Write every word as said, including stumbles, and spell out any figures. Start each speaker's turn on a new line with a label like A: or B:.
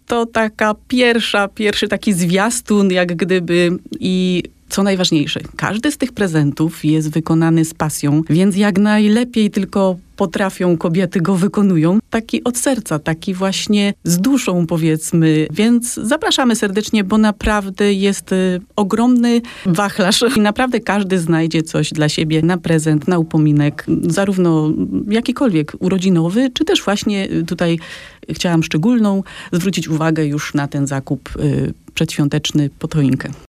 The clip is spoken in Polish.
A: to taka pierwsza, pierwszy taki zwiastun, jak gdyby i co najważniejsze, każdy z tych prezentów jest wykonany z pasją, więc jak najlepiej tylko potrafią, kobiety go wykonują. Taki od serca, taki właśnie z duszą, powiedzmy. Więc zapraszamy serdecznie, bo naprawdę jest y, ogromny wachlarz i naprawdę każdy znajdzie coś dla siebie na prezent, na upominek, zarówno jakikolwiek urodzinowy, czy też właśnie tutaj chciałam szczególną zwrócić uwagę już na ten zakup y, przedświąteczny po choinkę.